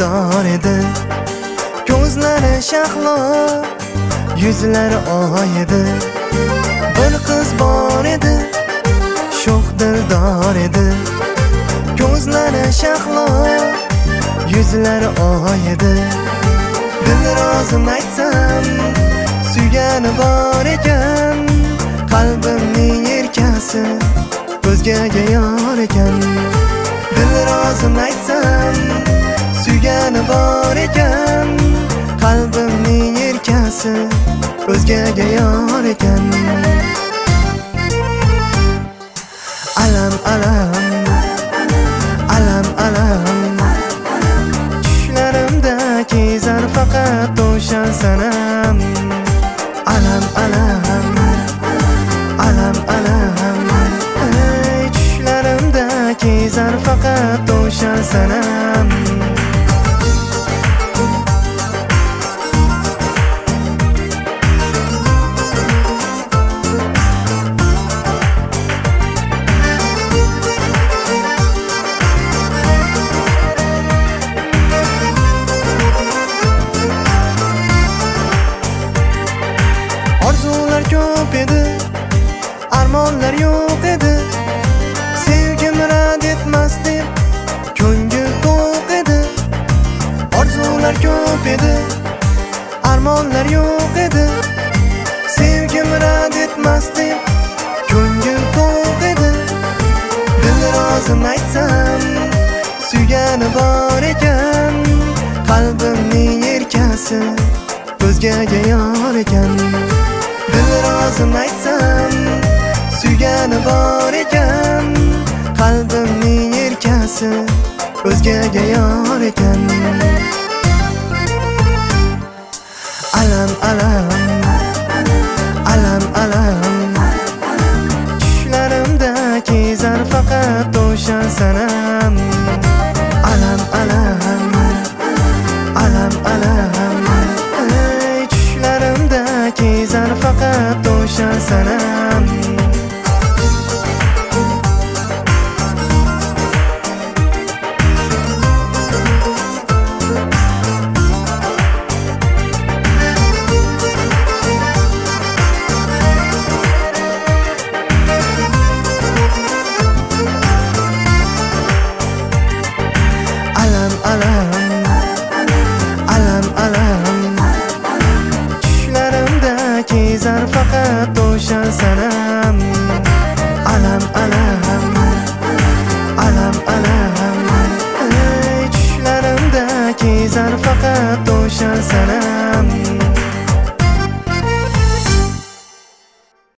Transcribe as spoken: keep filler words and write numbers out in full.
dildor edi. Ko'zlari shahlo, yuzlari oy edi. Bir qiz bor edi, sho'x dildor edi. Ko'zlari shahlo, yuzlari oy edi. Dil rozim aytsam, suygani bor ekan. Qalbimning yelkasi o'zgaga yor ekan. Dil rozim aytsam, suygani bor ekan. Qalbimning yelkasi o'zgaga yor ekan. Alam alam, alam alam, tushlarimda kezar faqat o'sha sanam. Alam alam, alam alam, ey tushlarimda kezar faqat o'sha sanam. Orzular ko'p edi, armonlar yo'q edi. Sevgim rad etmas deb ko'ngil to'q edi. Orzular ko'p edi, armonlar yo'q edi. Sevgim rad etmas deb ko'ngil to'q edi. Dil rozim aytsam, suygani bor ekan. Qalbimning yelkasi o'zgaga yor ekan. Dil rozim aytsam, suygani bor ekan. Qalbimning yelkasi o'zgaga yor ekan. Alam alam, alam alam, tushlarimda kezar faqat o'sha sanam. Alam alam, alam alam, ey tushlarimda kezar faqat o'sha sanam. Alam alam, alam alam, tushlarimda kezar faqat o'sha sanam. Alam alam, alam alam, ey tushlarimda kezar faqat o'sha sanam.